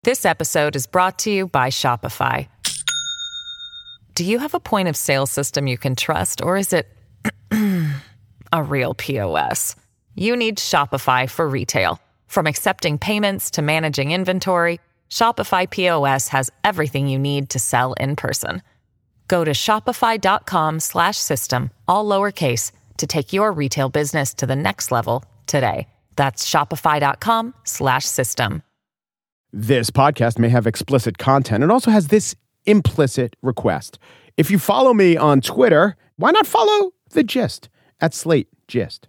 This episode is brought to you by Shopify. Do you have a point of sale system you can trust, or is it a real POS? You need Shopify for retail. From accepting payments to managing inventory, Shopify POS has everything you need to sell in person. Go to shopify.com/system, all lowercase, to take your retail business to the next level today. That's shopify.com/system. This podcast may have explicit content and also has this implicit request. If you follow me on Twitter, why not follow The Gist at Slate Gist?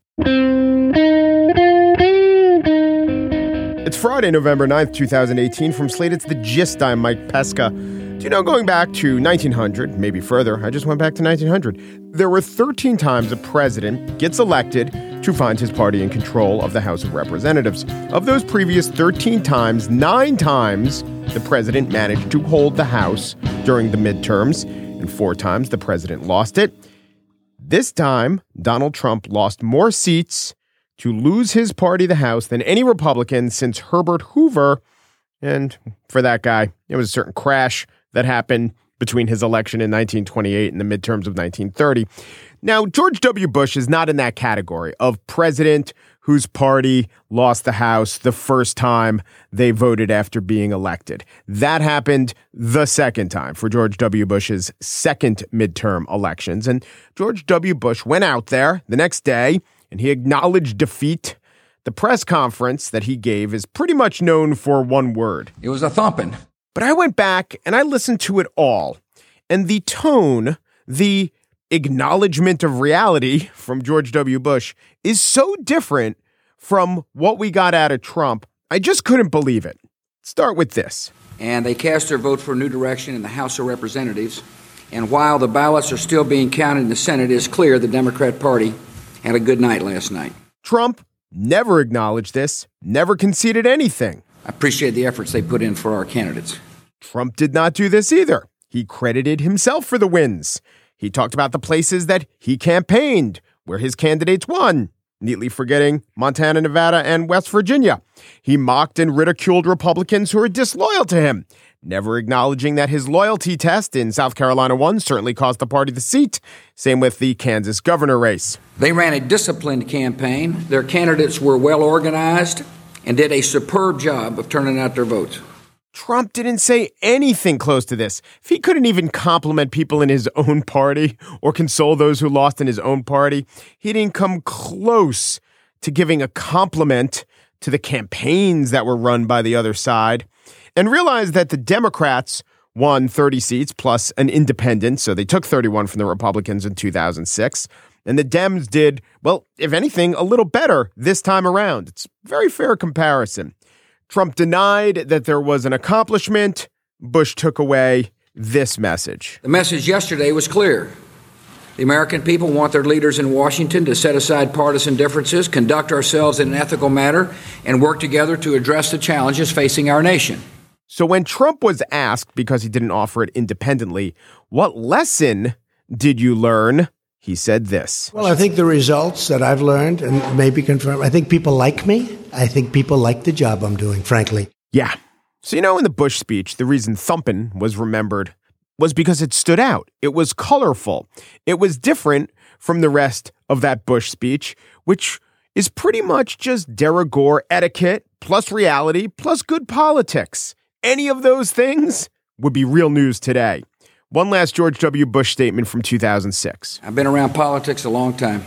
It's Friday, November 9th, 2018. From Slate, it's The Gist. I'm Mike Pesca. Do you know, going back to 1900, maybe further, I just went back to 1900, there were 13 times a president gets elected to find his party in control of the House of Representatives. Of those previous 13 times, 9 times the president managed to hold the House during the midterms, and 4 times the president lost it. This time, Donald Trump lost more seats to lose his party the House than any Republican since Herbert Hoover. And for that guy, it was a certain crash that happened between his election in 1928 and the midterms of 1930. Now, George W. Bush is not in that category of president whose party lost the House the first time they voted after being elected. That happened the second time for George W. Bush's second midterm elections. And George W. Bush went out there the next day and he acknowledged defeat. The press conference that he gave is pretty much known for one word. It was a thumping. But I went back and I listened to it all. And the tone, the acknowledgement of reality from George W. Bush is so different from what we got out of Trump. I just couldn't believe it. Start with this. And they cast their vote for a new direction in the House of Representatives. And while the ballots are still being counted in the Senate, it is clear the Democrat Party had a good night last night. Trump never acknowledged this, never conceded anything. I appreciate the efforts they put in for our candidates. Trump did not do this either. He credited himself for the wins. He talked about the places that he campaigned, where his candidates won, neatly forgetting Montana, Nevada, and West Virginia. He mocked and ridiculed Republicans who were disloyal to him, never acknowledging that his loyalty test in South Carolina 1 certainly cost the party the seat. Same with the Kansas governor race. They ran a disciplined campaign. Their candidates were well organized and did a superb job of turning out their votes. Trump didn't say anything close to this. If he couldn't even compliment people in his own party or console those who lost in his own party, he didn't come close to giving a compliment to the campaigns that were run by the other side. And realize that the Democrats won 30 seats plus an independent, so they took 31 from the Republicans in 2006. And the Dems did, well, if anything, a little better this time around. It's a very fair comparison. Trump denied that there was an accomplishment. Bush took away this message. The message yesterday was clear. The American people want their leaders in Washington to set aside partisan differences, conduct ourselves in an ethical manner, and work together to address the challenges facing our nation. So when Trump was asked, because he didn't offer it independently, what lesson did you learn? He said this. Well, I think the results that I've learned and maybe confirmed, I think people like me. I think people like the job I'm doing, frankly. Yeah. So, in the Bush speech, the reason thumping was remembered was because it stood out. It was colorful. It was different from the rest of that Bush speech, which is pretty much just de rigueur etiquette plus reality plus good politics. Any of those things would be real news today. One last George W. Bush statement from 2006. I've been around politics a long time.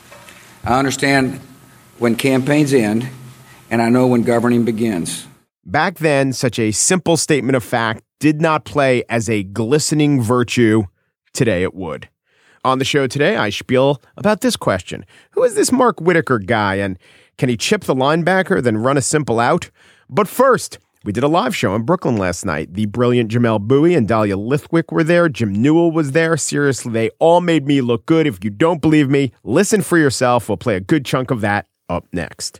I understand when campaigns end, and I know when governing begins. Back then, such a simple statement of fact did not play as a glistening virtue. Today it would. On the show today, I spiel about this question. Who is this Mark Whitaker guy, and can he chip the linebacker, then run a simple out? But first, we did a live show in Brooklyn last night. The brilliant Jamelle Bouie and Dahlia Lithwick were there. Jim Newell was there. Seriously, they all made me look good. If you don't believe me, listen for yourself. We'll play a good chunk of that up next.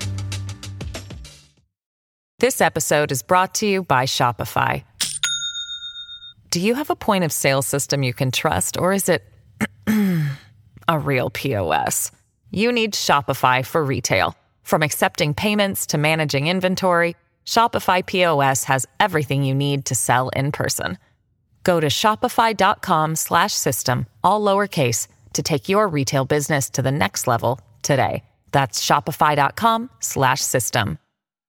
This episode is brought to you by Shopify. Do you have a point of sale system you can trust, or is it a real POS? You need Shopify for retail. From accepting payments to managing inventory, Shopify POS has everything you need to sell in person. Go to shopify.com/system, all lowercase, to take your retail business to the next level today. That's shopify.com/system.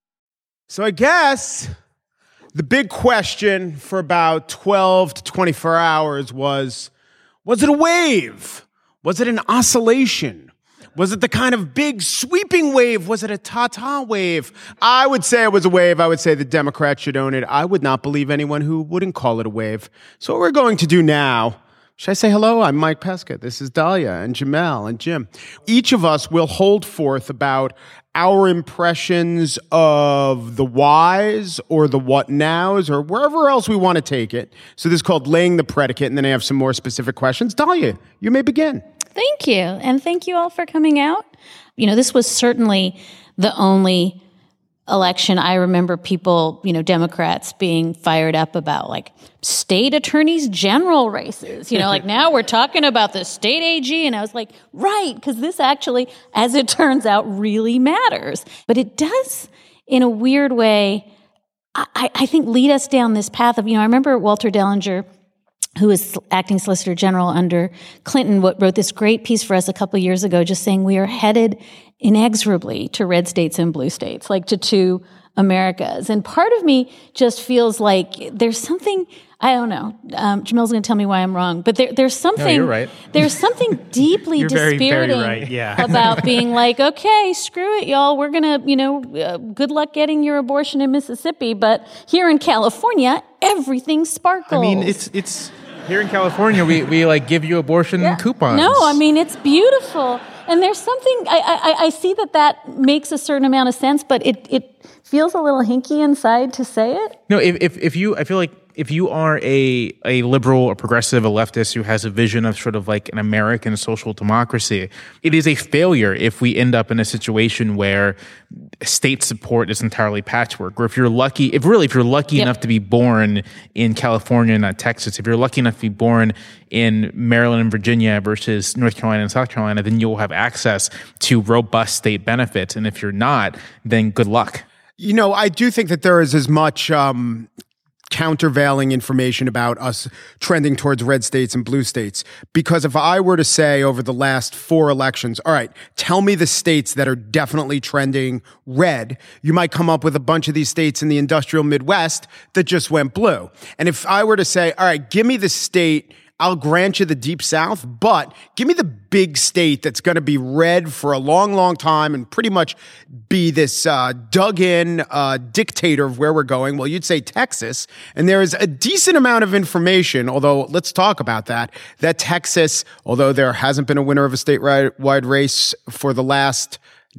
So I guess the big question for about 12 to 24 hours was it a wave? Was it an oscillation? Was it the kind of big sweeping wave? Was it a ta-ta wave? I would say it was a wave. I would say the Democrats should own it. I would not believe anyone who wouldn't call it a wave. So what we're going to do now, should I say hello? I'm Mike Pesca. This is Dahlia and Jamel and Jim. Each of us will hold forth about our impressions of the whys or the what nows or wherever else we want to take it. So this is called laying the predicate, and then I have some more specific questions. Dahlia, you may begin. Thank you. And thank you all for coming out. You know, this was certainly the only election I remember people, Democrats being fired up about, like state attorneys general races, like now we're talking about the state AG. And I was like, right, because this actually, as it turns out, really matters. But it does, in a weird way, I think lead us down this path of, I remember Walter Dellinger, who was acting Solicitor General under Clinton, wrote this great piece for us a couple of years ago, just saying we are headed inexorably to red states and blue states, like to two Americas. And part of me just feels like there's something, I don't know, Jamel's going to tell me why I'm wrong, but there's something, no, you're right. There's something deeply you're dispiriting very right. Yeah. about being like, okay, screw it, y'all. We're going to, good luck getting your abortion in Mississippi. But here in California, everything sparkles. I mean, it's here in California, we like give you abortion coupons. No, I mean, it's beautiful. And there's something, I see that makes a certain amount of sense, but it feels a little hinky inside to say it. No, if you, I feel like if you are a liberal, a progressive, a leftist who has a vision of sort of like an American social democracy, it is a failure if we end up in a situation where state support is entirely patchwork. Or if you're lucky enough to be born in California and not Texas, if you're lucky enough to be born in Maryland and Virginia versus North Carolina and South Carolina, then you'll have access to robust state benefits. And if you're not, then good luck. I do think that there is as much countervailing information about us trending towards red states and blue states. Because if I were to say over the last 4 elections, all right, tell me the states that are definitely trending red, you might come up with a bunch of these states in the industrial Midwest that just went blue. And if I were to say, all right, give me the state, I'll grant you the Deep South, but give me the big state that's going to be red for a long, long time and pretty much be this dug-in dictator of where we're going. Well, you'd say Texas. And there is a decent amount of information, although let's talk about that Texas, although there hasn't been a winner of a statewide race for the last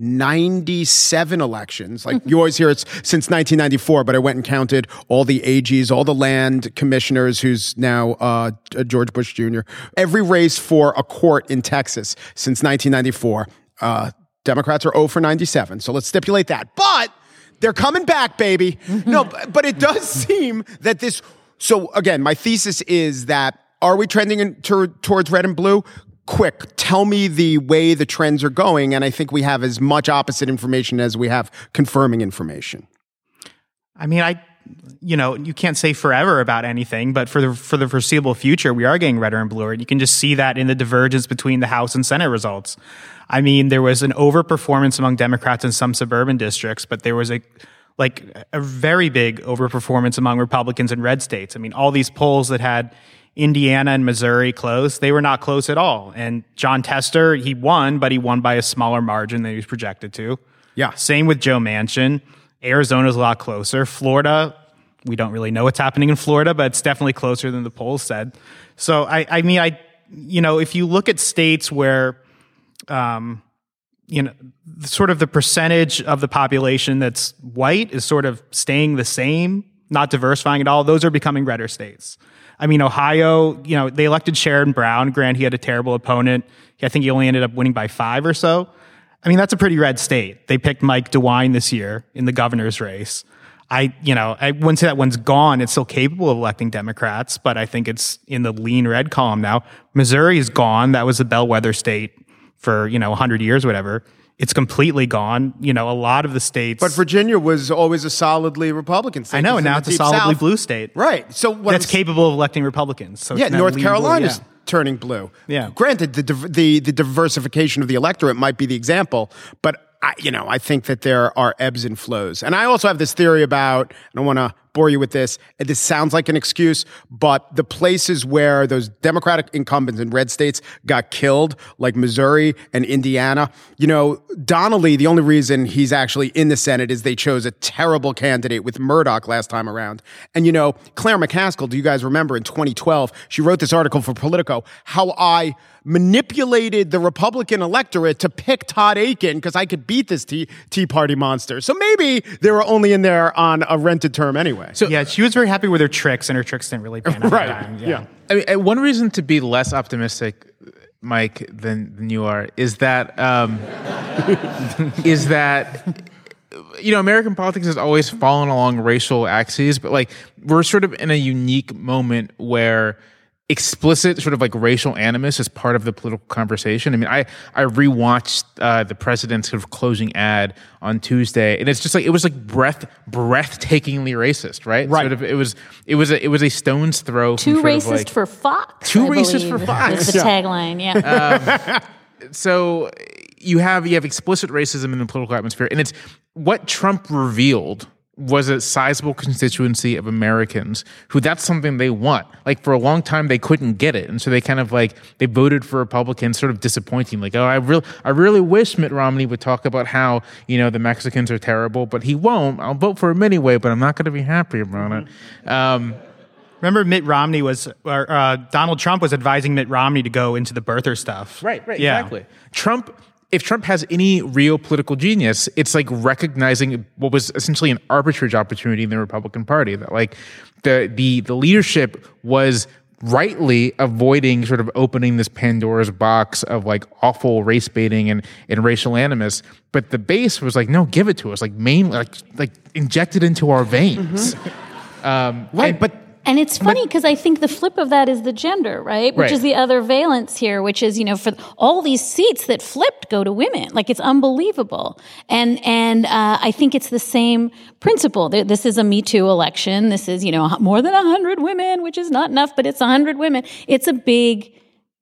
97 elections. Like you always hear it's since 1994, but I went and counted all the AGs, all the land commissioners, who's now George Bush Jr. Every race for a court in Texas since 1994. Democrats are 0 for 97. So let's stipulate that. But they're coming back, baby. No, but it does seem that this. So again, my thesis is that are we trending towards red and blue? Quick, tell me the way the trends are going, and I think we have as much opposite information as we have confirming information. I mean, you can't say forever about anything, but for the foreseeable future, we are getting redder and bluer. You can just see that in the divergence between the House and Senate results. I mean, there was an overperformance among Democrats in some suburban districts, but there was a very big overperformance among Republicans in red states. I mean, all these polls that had Indiana and Missouri close, they were not close at all. And Jon Tester, he won, but he won by a smaller margin than he was projected to. Yeah. Same with Joe Manchin. Arizona's a lot closer. Florida, we don't really know what's happening in Florida, but it's definitely closer than the polls said. So I mean, if you look at states where, sort of the percentage of the population that's white is sort of staying the same, not diversifying at all, those are becoming redder states. I mean, Ohio, they elected Sherrod Brown. Grant, he had a terrible opponent. I think he only ended up winning by 5 or so. I mean, that's a pretty red state. They picked Mike DeWine this year in the governor's race. I wouldn't say that one's gone. It's still capable of electing Democrats, but I think it's in the lean red column now. Missouri is gone. That was a bellwether state for, 100 years, whatever. It's completely gone. A lot of the states. But Virginia was always a solidly Republican state. I know, and now it's a solidly blue state. Right. So that's capable of electing Republicans. So yeah, North Carolina's turning blue. Yeah. Granted, the diversification of the electorate might be the example, but I think that there are ebbs and flows. And I also have this theory about, I don't want to bore you with this, and this sounds like an excuse, but the places where those Democratic incumbents in red states got killed, like Missouri and Indiana, Donnelly, the only reason he's actually in the Senate is they chose a terrible candidate with Murdoch last time around. And, Claire McCaskill, do you guys remember in 2012, she wrote this article for Politico, how I manipulated the Republican electorate to pick Todd Akin because I could beat this Tea Party monster. So maybe they were only in there on a rented term anyway. So yeah, she was very happy with her tricks, and her tricks didn't really pan out. Right. Yeah. I mean, one reason to be less optimistic, Mike, than you are is that American politics has always fallen along racial axes, but we're sort of in a unique moment where explicit sort of racial animus is part of the political conversation. I mean, I rewatched the president's sort of closing ad on Tuesday, and it's just it was breathtakingly racist, right? Right. Sort of, it was a stone's throw. Too racist for Fox. Too racist for Fox. Is the tagline, yeah. So you have explicit racism in the political atmosphere, and it's what Trump revealed was a sizable constituency of Americans who that's something they want. For a long time, they couldn't get it. And so they kind of they voted for Republicans, sort of disappointing. I really wish Mitt Romney would talk about how, the Mexicans are terrible, but he won't. I'll vote for him anyway, but I'm not going to be happy about it. Remember Mitt Romney Donald Trump was advising Mitt Romney to go into the birther stuff. Right, yeah. Exactly. If Trump has any real political genius, it's recognizing what was essentially an arbitrage opportunity in the Republican Party. That the leadership was rightly avoiding sort of opening this Pandora's box of awful race baiting and racial animus, but the base was no, give it to us, inject it into our veins. Right, And it's funny because I think the flip of that is the gender, right? Which is the other valence here, which is, for all these seats that flipped go to women. It's unbelievable. And I think it's the same principle. This is a Me Too election. This is, more than 100 women, which is not enough, but it's 100 women. It's a big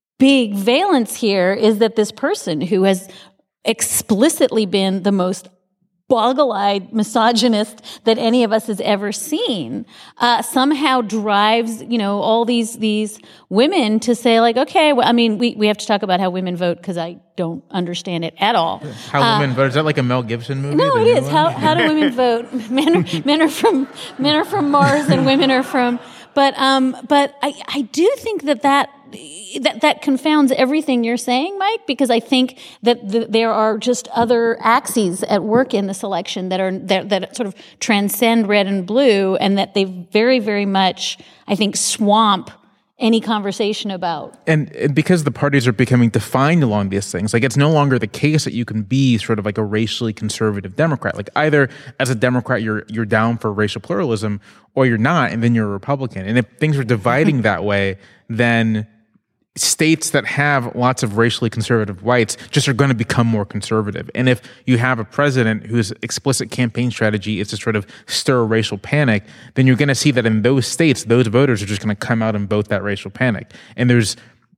valence here is that this person who has explicitly been the most boggle-eyed misogynist that any of us has ever seen, somehow drives, all these women to say okay, well, I mean, we have to talk about how women vote because I don't understand it at all. How women vote? Is that a Mel Gibson movie? No, it is. How do women vote? Men are from Mars and women are from. But I do think that confounds everything you're saying, Mike, because I think that there are just other axes at work in this election that sort of transcend red and blue, and that they very, very much, I think, swamp any conversation about. And because the parties are becoming defined along these things, it's no longer the case that you can be sort of a racially conservative Democrat. Either as a Democrat you're down for racial pluralism, or you're not, and then you're a Republican. And if things are dividing that way, then states that have lots of racially conservative whites just are going to become more conservative. And if you have a president whose explicit campaign strategy is to sort of stir racial panic, then you're going to see that in those states, those voters are just going to come out and vote that racial panic. And there's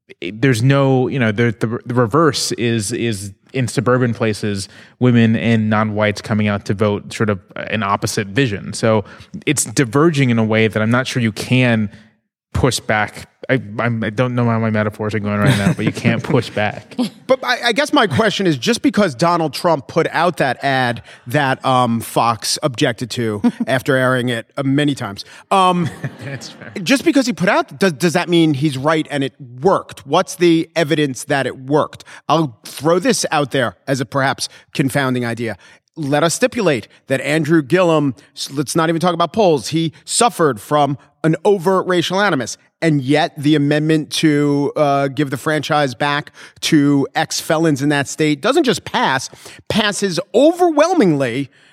no, the reverse is in suburban places, women and non-whites coming out to vote sort of an opposite vision. So it's diverging in a way that I'm not sure you can push back. I don't know how my metaphors are going right now, but you can't push back. But I guess my question is, just because Donald Trump put out that ad that Fox objected to after airing it many times, That's fair. Just because he put out, does that mean he's right and it worked? What's the evidence that it worked? I'll throw this out there as a perhaps confounding idea. Let us stipulate that Andrew Gillum, let's not even talk about polls, he suffered from an overt racial animus. And yet the amendment to give the franchise back to ex-felons in that state doesn't just passes overwhelmingly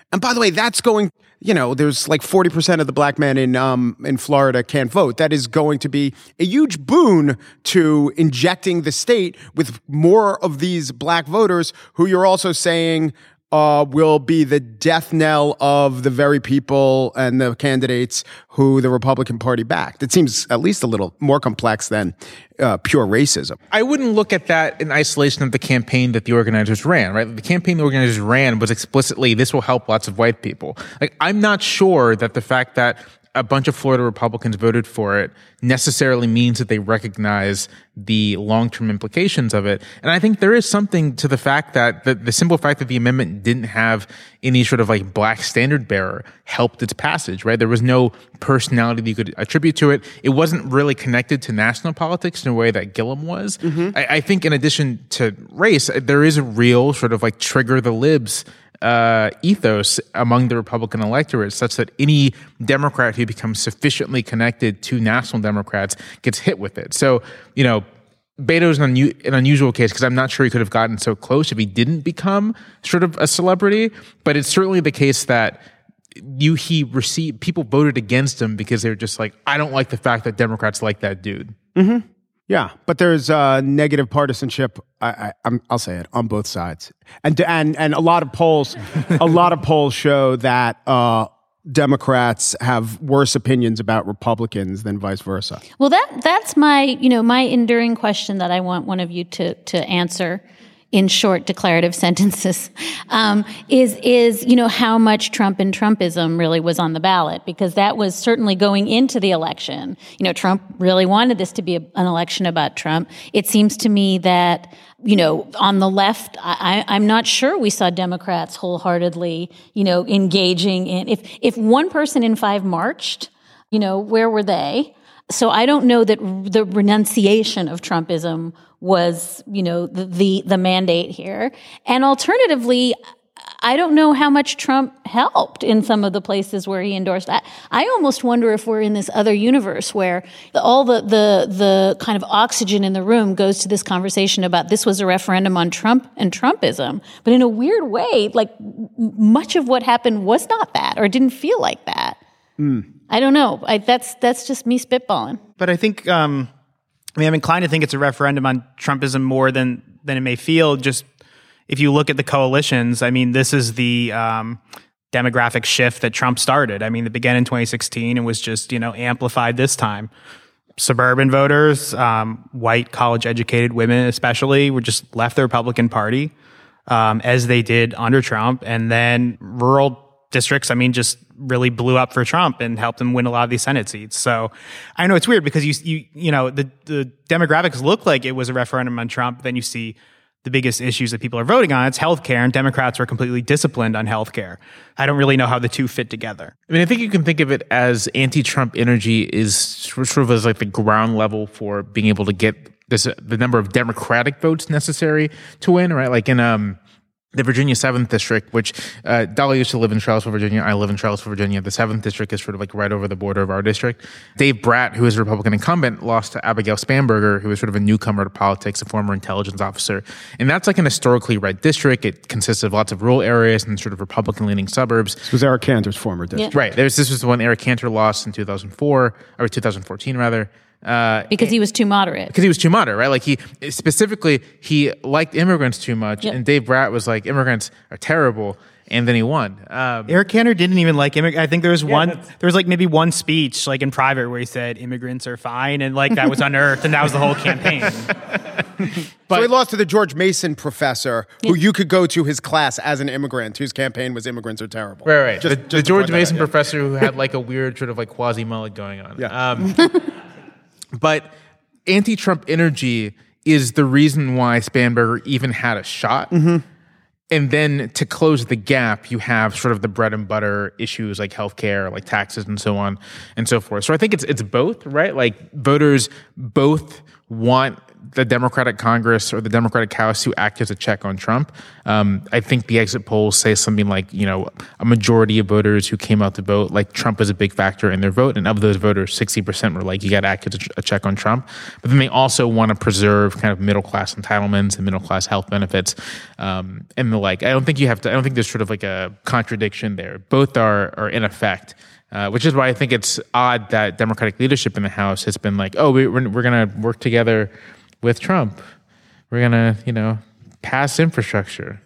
And by the way, that's going, there's like 40% of the black men in Florida can't vote. That is going to be a huge boon to injecting the state with more of these black voters who you're also saying will be the death knell of the very people and the candidates who the Republican Party backed. It seems at least a little more complex than pure racism. I wouldn't look at that in isolation of the campaign that the organizers ran, right? The campaign the organizers ran was explicitly, this will help lots of white people. Like, I'm not sure that the fact that a bunch of Florida Republicans voted for it necessarily means that they recognize the long-term implications of it. And I think there is something to the fact that the simple fact that the amendment didn't have any sort of like black standard bearer helped its passage, right? There was no personality that you could attribute to it. It wasn't really connected to national politics in a way that Gillum was. Mm-hmm. I think in addition to race, there is a real sort of like trigger the libs ethos among the Republican electorate, such that any Democrat who becomes sufficiently connected to national Democrats gets hit with it. So, Beto's an unusual case because I'm not sure he could have gotten so close if he didn't become sort of a celebrity. But it's certainly the case that people voted against him because they were just like, I don't like the fact that Democrats like that dude. Mm-hmm. Yeah, but there's negative partisanship. I'll say it on both sides, and a lot of polls, show that Democrats have worse opinions about Republicans than vice versa. Well, that's my my enduring question that I want one of you to answer in short declarative sentences, is how much Trump and Trumpism really was on the ballot, because that was certainly going into the election. Trump really wanted this to be an election about Trump. It seems to me that, on the left, I'm not sure we saw Democrats wholeheartedly, engaging in, if one person in 5 marched, where were they? So I don't know that the renunciation of Trumpism was, the mandate here. And alternatively, I don't know how much Trump helped in some of the places where he endorsed. I almost wonder if we're in this other universe where all the kind of oxygen in the room goes to this conversation about this was a referendum on Trump and Trumpism. But in a weird way, like much of what happened was not that or didn't feel like that. I don't know. That's just me spitballing. But I think, I'm inclined to think it's a referendum on Trumpism more than it may feel. Just if you look at the coalitions, this is the demographic shift that Trump started. It began in 2016 and was just, amplified this time. Suburban voters, white college-educated women especially, were just left the Republican Party, as they did under Trump. And then rural districts, just really blew up for Trump and helped him win a lot of these Senate seats. So I know it's weird because the demographics look like it was a referendum on Trump. Then you see the biggest issues that people are voting on, it's healthcare, and Democrats were completely disciplined on healthcare. I don't really know how the two fit together. I think you can think of it as anti-Trump energy is sort of as like the ground level for being able to get the number of Democratic votes necessary to win, right? Like in the Virginia 7th District, which Dolly used to live in Charlottesville, Virginia. I live in Charlottesville, Virginia. The 7th District is sort of like right over the border of our district. Dave Bratt, who is a Republican incumbent, lost to Abigail Spanberger, who is sort of a newcomer to politics, a former intelligence officer. And that's like an historically red district. It consists of lots of rural areas and sort of Republican-leaning suburbs. This was Eric Cantor's former district. Yeah. Right. This was the one Eric Cantor lost in 2014 rather. Because he was too moderate. Because he was too moderate, right? Like he liked immigrants too much, and Dave Bratt was like, immigrants are terrible, and then he won. Eric Cantor didn't even like immigrants. I think there was like maybe one speech like in private where he said immigrants are fine, and like that was unearthed, and that was the whole campaign. So he lost to the George Mason professor, who you could go to his class as an immigrant, whose campaign was immigrants are terrible. Right. The George Mason professor who had like a weird sort of like quasi-mullet going on. Yeah. But anti-Trump energy is the reason why Spanberger even had a shot. Mm-hmm. And then to close the gap, you have sort of the bread and butter issues like healthcare, like taxes and so on and so forth. So I think it's both, right? Like voters both want the Democratic Congress or the Democratic House to act as a check on Trump. I think the exit polls say something like, a majority of voters who came out to vote, like Trump is a big factor in their vote. And of those voters, 60% were like, you got to act as a check on Trump. But then they also want to preserve kind of middle-class entitlements and middle-class health benefits and the like. I don't think there's sort of like a contradiction there. Both are in effect. Which is why I think it's odd that Democratic leadership in the House has been like, oh, we're going to work together with Trump. We're going to, pass infrastructure.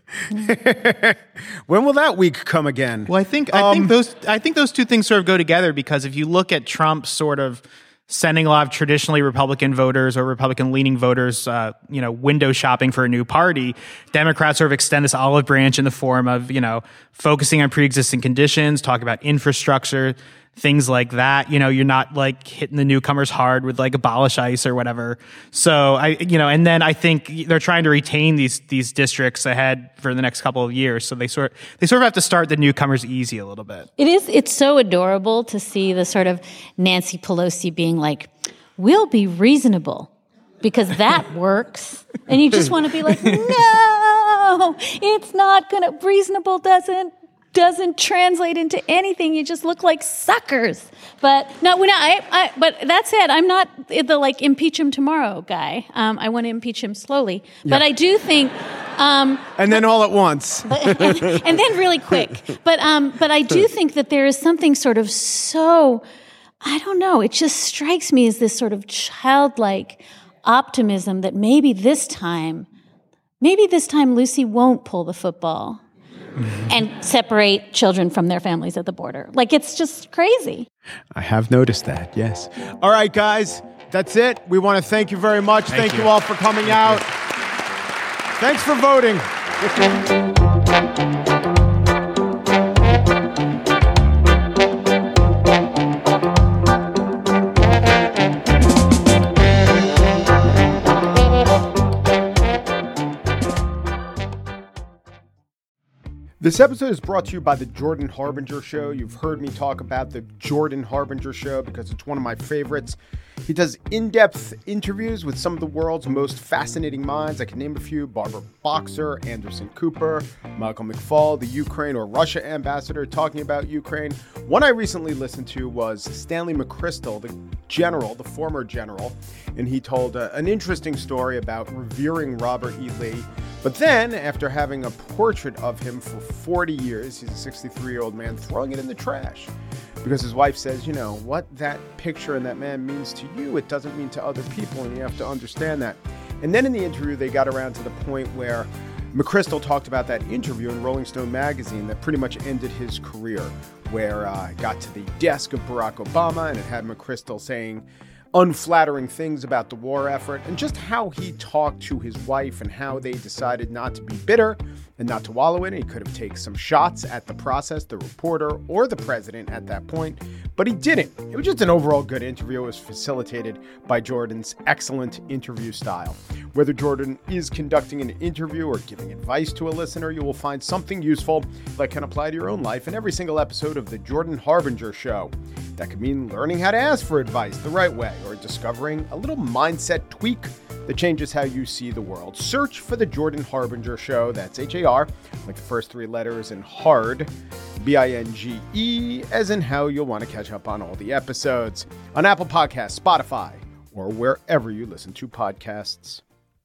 When will that week come again? Well, I think those two things sort of go together, because if you look at Trump sort of sending a lot of traditionally Republican voters or Republican-leaning voters, window shopping for a new party, Democrats sort of extend this olive branch in the form of, focusing on pre-existing conditions, talk about infrastructure, things like that. You're not like hitting the newcomers hard with like abolish ICE or whatever. So and then I think they're trying to retain these districts ahead for the next couple of years. So they sort of have to start the newcomers easy a little bit. It's so adorable to see the sort of Nancy Pelosi being like, we'll be reasonable because that works. And you just want to be like, no, it's not going to, reasonable doesn't translate into anything. You just look like suckers. But no, but that said, I'm not the like impeach him tomorrow guy. I want to impeach him slowly. Yeah. But I do think, and then all at once, and then really quick. But I do think that there is something sort of so, I don't know. It just strikes me as this sort of childlike optimism that maybe this time Lucy won't pull the football. And separate children from their families at the border. Like, it's just crazy. I have noticed that, yes. All right, guys, that's it. We want to thank you very much. Thank you all for coming out. Thanks for voting. This episode is brought to you by the Jordan Harbinger Show. You've heard me talk about the Jordan Harbinger Show because it's one of my favorites. He does in-depth interviews with some of the world's most fascinating minds. I can name a few: Barbara Boxer, Anderson Cooper, Michael McFaul, the Ukraine or Russia ambassador talking about Ukraine. One I recently listened to was Stanley McChrystal, the former general, and he told an interesting story about revering Robert E. Lee. But then, after having a portrait of him for 40 years, he's a 63-year-old man, throwing it in the trash. Because his wife says, what that picture and that man means to you, it doesn't mean to other people, and you have to understand that. And then in the interview, they got around to the point where McChrystal talked about that interview in Rolling Stone magazine that pretty much ended his career, where it got to the desk of Barack Obama, and it had McChrystal saying unflattering things about the war effort, and just how he talked to his wife and how they decided not to be bitter and not to wallow in it. He could have taken some shots at the process, the reporter, or the president at that point, but he didn't. It was just an overall good interview. It was facilitated by Jordan's excellent interview style. Whether Jordan is conducting an interview or giving advice to a listener, you will find something useful that can apply to your own life in every single episode of the Jordan Harbinger Show. That could mean learning how to ask for advice the right way, or discovering a little mindset tweak that changes how you see the world. Search for the Jordan Harbinger Show. That's H-A-R, like the first three letters, and hard, B-I-N-G-E, as in how you'll want to catch up on all the episodes on Apple Podcasts, Spotify, or wherever you listen to podcasts.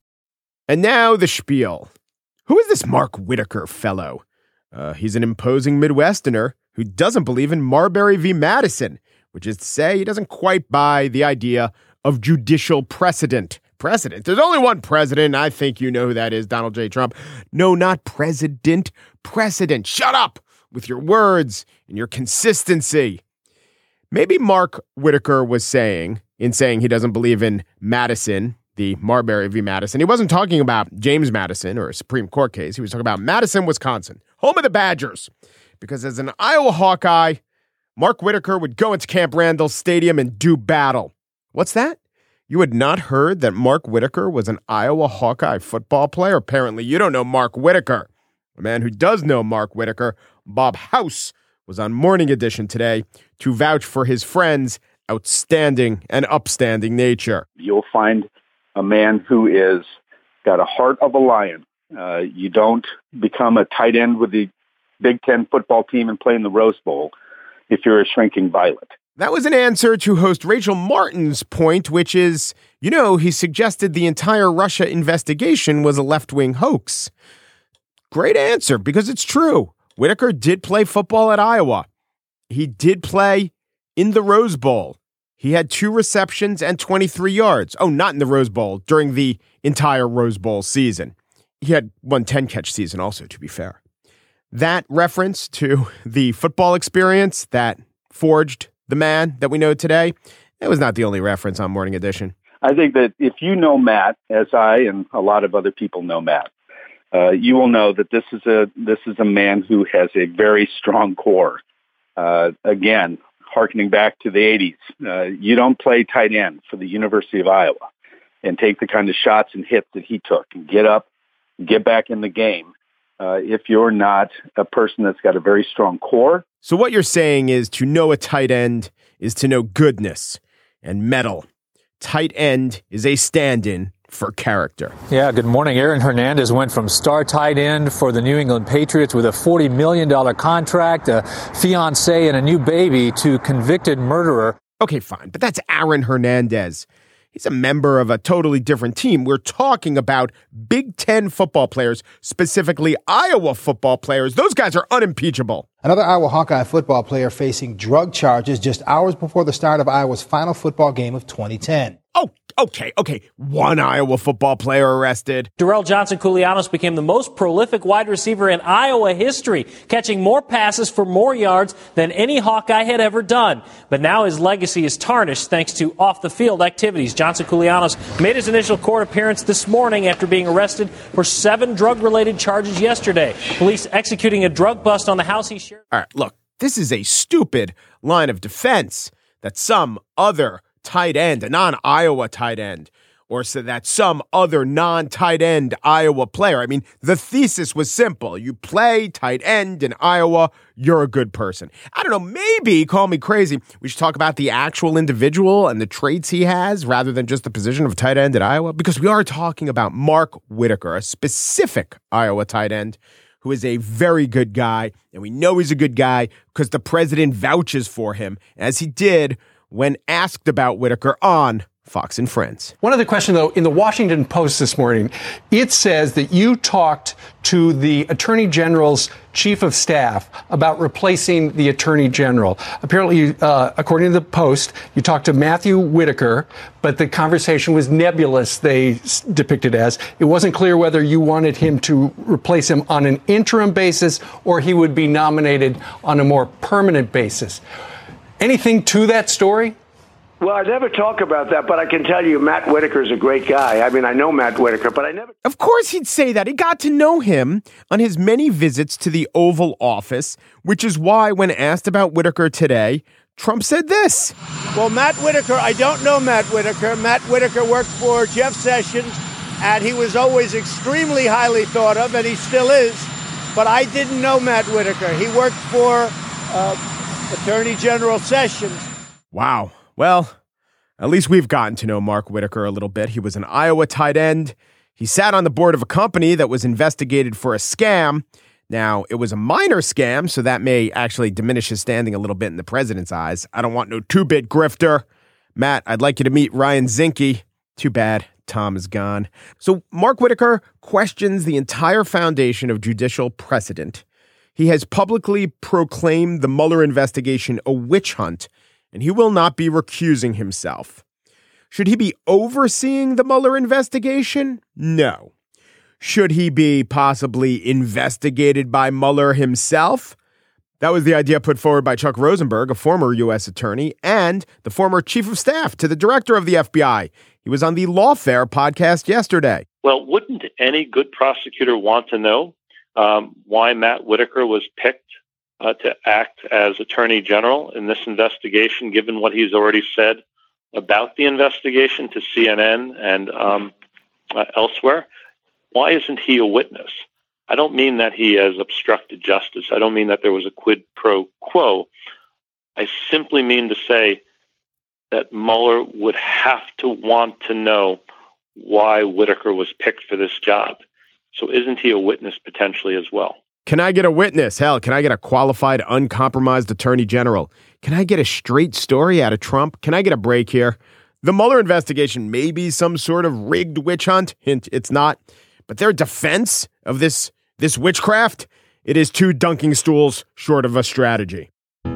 And now the spiel. Who is this Mark Whitaker fellow? He's an imposing Midwesterner who doesn't believe in Marbury v. Madison, which is to say he doesn't quite buy the idea of judicial precedent. Precedent? There's only one president. I think you know who that is, Donald J. Trump. No, not president. Precedent. Shut up with your words and your consistency. Maybe Mark Whitaker was saying he doesn't believe in Madison, the Marbury v. Madison. He wasn't talking about James Madison or a Supreme Court case. He was talking about Madison, Wisconsin, home of the Badgers. Because as an Iowa Hawkeye, Mark Whitaker would go into Camp Randall Stadium and do battle. What's that? You had not heard that Mark Whitaker was an Iowa Hawkeye football player? Apparently, you don't know Mark Whitaker. A man who does know Mark Whitaker, Bob House, was on Morning Edition today to vouch for his friend's outstanding and upstanding nature. You'll find a man who is got a heart of a lion. You don't become a tight end with the Big Ten football team and play in the Rose Bowl if you're a shrinking violet. That was an answer to host Rachel Martin's point, which is, he suggested the entire Russia investigation was a left-wing hoax. Great answer, because it's true. Whitaker did play football at Iowa. He did play in the Rose Bowl. He had 2 receptions and 23 yards. Oh, not in the Rose Bowl, during the entire Rose Bowl season. He had one 10-catch season also, to be fair. That reference to the football experience that forged the man that we know today, it was not the only reference on Morning Edition. I think that if you know Matt, as I and a lot of other people know Matt, you will know that this is a man who has a very strong core. Again, hearkening back to the 80s, you don't play tight end for the University of Iowa and take the kind of shots and hits that he took and get up, get back in the game if you're not a person that's got a very strong core. So what you're saying is to know a tight end is to know goodness and mettle. Tight end is a stand-in for character. Yeah, good morning. Aaron Hernandez went from star tight end for the New England Patriots with a $40 million contract, a fiancé, and a new baby to convicted murderer. Okay, fine, but that's Aaron Hernandez. He's a member of a totally different team. We're talking about Big Ten football players, specifically Iowa football players. Those guys are unimpeachable. Another Iowa Hawkeye football player facing drug charges just hours before the start of Iowa's final football game of 2010. Oh, okay. One Iowa football player arrested. Darrell Johnson-Koulianos became the most prolific wide receiver in Iowa history, catching more passes for more yards than any Hawkeye had ever done. But now his legacy is tarnished thanks to off-the-field activities. Johnson-Koulianos made his initial court appearance this morning after being arrested for 7 drug-related charges yesterday. Police executing a drug bust on the house he shared. All right, look, this is a stupid line of defense that some other tight end, a non-Iowa tight end, or so that some other non-tight end Iowa player. I mean, the thesis was simple. You play tight end in Iowa, you're a good person. I don't know, maybe, call me crazy, we should talk about the actual individual and the traits he has rather than just the position of tight end at Iowa, because we are talking about Mark Whitaker, a specific Iowa tight end who is a very good guy, and we know he's a good guy because the president vouches for him, as he did when asked about Whitaker on Fox and Friends. One other question, though, in the Washington Post this morning, it says that you talked to the Attorney General's chief of staff about replacing the Attorney General. Apparently, according to the Post, you talked to Matthew Whitaker, but the conversation was nebulous, they depicted as. It wasn't clear whether you wanted him to replace him on an interim basis or he would be nominated on a more permanent basis. Anything to that story? Well, I never talk about that, but I can tell you Matt Whitaker is a great guy. I mean, I know Matt Whitaker, but I never... Of course he'd say that. He got to know him on his many visits to the Oval Office, which is why when asked about Whitaker today, Trump said this. Well, Matt Whitaker, I don't know Matt Whitaker. Matt Whitaker worked for Jeff Sessions, and he was always extremely highly thought of, and he still is. But I didn't know Matt Whitaker. He worked for Attorney General Sessions. Wow. Well, at least we've gotten to know Mark Whitaker a little bit. He was an Iowa tight end. He sat on the board of a company that was investigated for a scam. Now, it was a minor scam, so that may actually diminish his standing a little bit in the president's eyes. I don't want no 2-bit grifter. Matt, I'd like you to meet Ryan Zinke. Too bad Tom is gone. So Mark Whitaker questions the entire foundation of judicial precedent. He has publicly proclaimed the Mueller investigation a witch hunt, and he will not be recusing himself. Should he be overseeing the Mueller investigation? No. Should he be possibly investigated by Mueller himself? That was the idea put forward by Chuck Rosenberg, a former U.S. attorney and the former chief of staff to the director of the FBI. He was on the Lawfare podcast yesterday. Well, wouldn't any good prosecutor want to know why Matt Whitaker was picked to act as Attorney General in this investigation, given what he's already said about the investigation to CNN and elsewhere? Why isn't he a witness? I don't mean that he has obstructed justice. I don't mean that there was a quid pro quo. I simply mean to say that Mueller would have to want to know why Whitaker was picked for this job. So isn't he a witness potentially as well? Can I get a witness? Hell, can I get a qualified, uncompromised attorney general? Can I get a straight story out of Trump? Can I get a break here? The Mueller investigation may be some sort of rigged witch hunt. Hint, it's not. But their defense of this witchcraft, it is two dunking stools short of a strategy.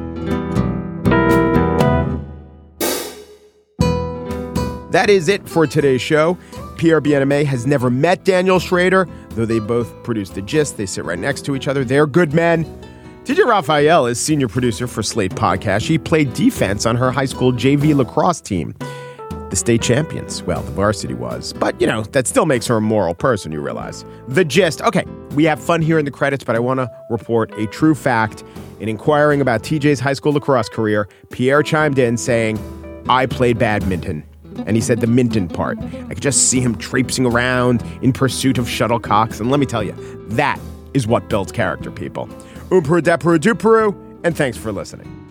That is it for today's show. Pierre Bienaimé has never met Daniel Schrader, though they both produced The Gist. They sit right next to each other. They're good men. TJ Raphael is senior producer for Slate Podcast. She played defense on her high school JV lacrosse team. The state champions. Well, the varsity was. But, that still makes her a moral person, you realize. The Gist. Okay, we have fun here in the credits, but I want to report a true fact. In inquiring about TJ's high school lacrosse career, Pierre chimed in saying, I played badminton. And he said the Minton part. I could just see him traipsing around in pursuit of shuttlecocks. And let me tell you, that is what builds character, people. Peru, and thanks for listening.